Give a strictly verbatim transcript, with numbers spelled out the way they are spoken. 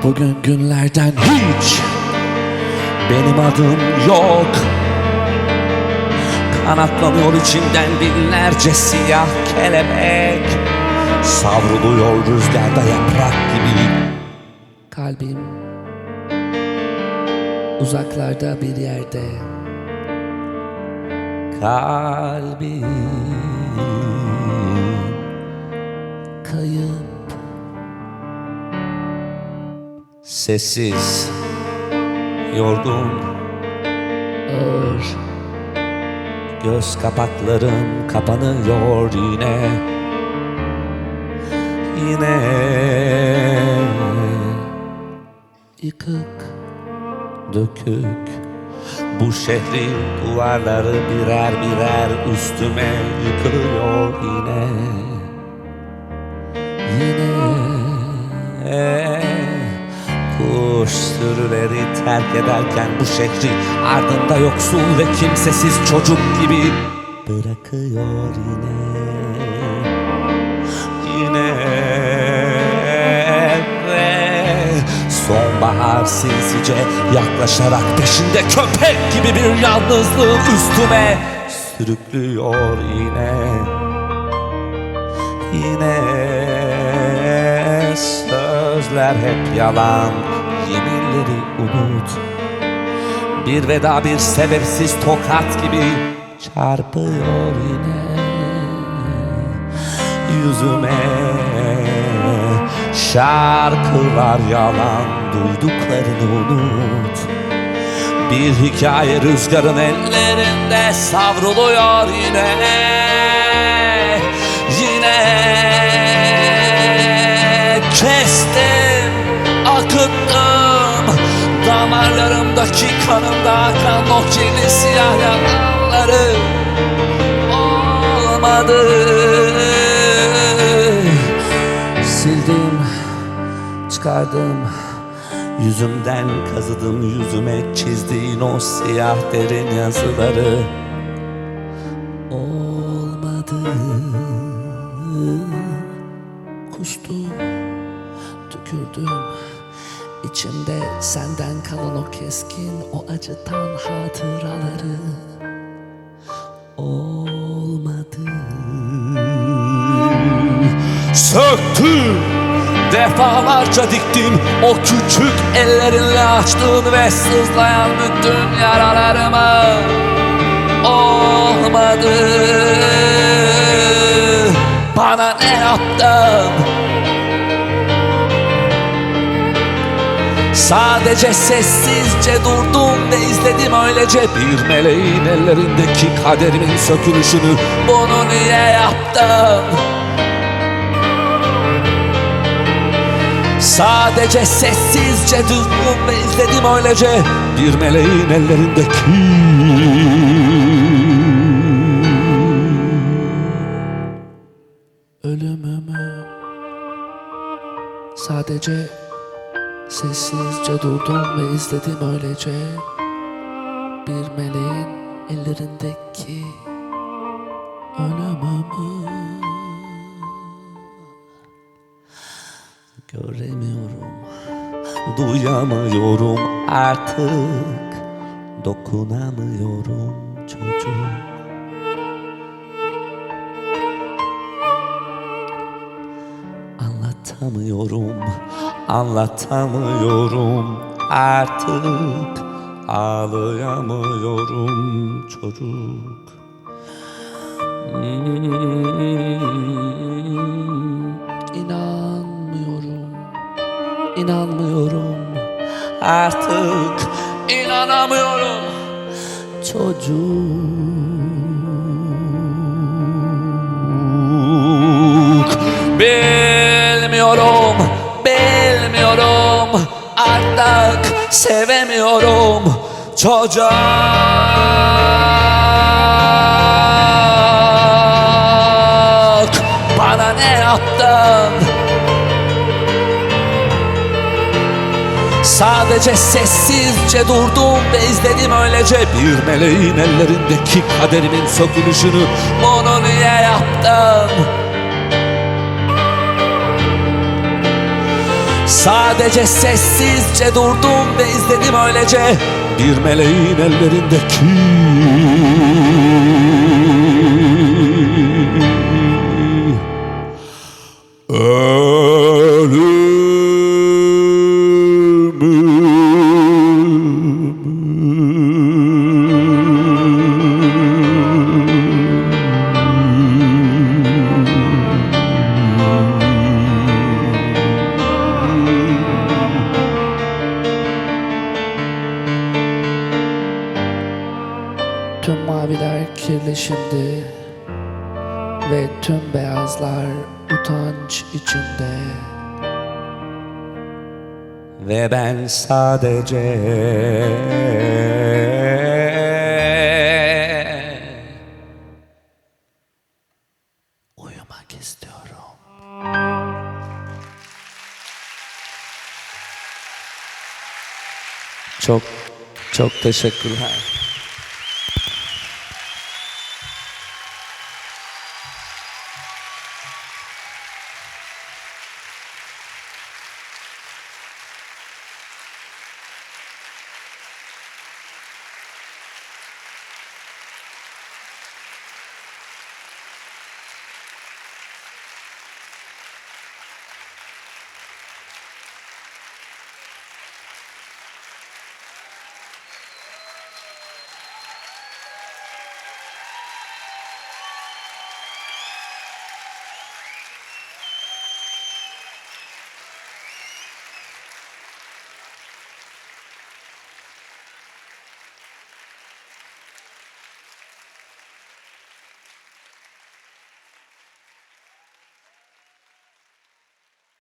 Bugün günlerden hiç benim adım yok. Kanatlanıyor içimden binlerce siyah kelebek. Savruluyor rüzgarda yaprak gibi. Kalbim uzaklarda bir yerde. Kalbim kayıp. Sessiz, yorgun, ağır. Göz kapaklarım kapanıyor yine. Yine yıkık, dökük. Bu şehrin duvarları birer birer üstüme yıkılıyor yine. Yine kuş sürüleri terk ederken bu şehri ardında yoksul ve kimsesiz çocuk gibi bırakıyor yine. Yine ve sonbahar sinsice yaklaşarak peşinde köpek gibi bir yalnızlığı üstüme sürüklüyor yine. Yine sözler hep yalan, yeminleri unut. Bir veda bir sebepsiz tokat gibi çarpıyor yine yüzüme. Şarkılar yalan, duyduklarını unut. Bir hikaye rüzgarın ellerinde savruluyor yine. Yine kestim, akıttım damarlarımdaki kanımda akan o kirli siyah yalanları. Olmadı. Sildim, çıkardım, yüzümden kazıdım yüzüme çizdiğin o siyah derin yazıları. Olmadı. Kustum, tükürdüm. İçimde senden kalan o keskin, o acıtan hatıraları. Olmadı. Söktüm, defalarca diktim o küçük ellerinle açtığın ve sızlayan bütün yaralarımı. Olmadı. Bana ne yaptın? Sadece sessizce durdum ve izledim öylece bir meleğin ellerindeki kaderimin sökülüşünü. Bunu niye yaptın? Sadece sessizce durdum ve izledim öylece bir meleğin ellerindeki ölümümü. Sadece sessizce durdum ve izledim öylece bir meleğin ellerindeki ölümümü. Göremiyorum, duyamıyorum artık, dokunamıyorum çocuk. Anlatamıyorum, anlatamıyorum artık, ağlayamıyorum çocuk. Hmm, inanmıyorum, inanmıyorum artık, inanamıyorum çocuk. Bilmiyorum, bilmiyorum artık, sevemiyorum çocuk. Bana ne yaptın? Sadece sessizce durdum ve izledim öylece bir meleğin ellerindeki kaderimin sökülüşünü. Bunu niye yaptın? Sadece sessizce durdum ve izledim öylece bir meleğin ellerindeki Tüm maviler kirli şimdi ve tüm beyazlar utanç içinde. Ve ben sadece uyumak istiyorum. Çok çok teşekkürler.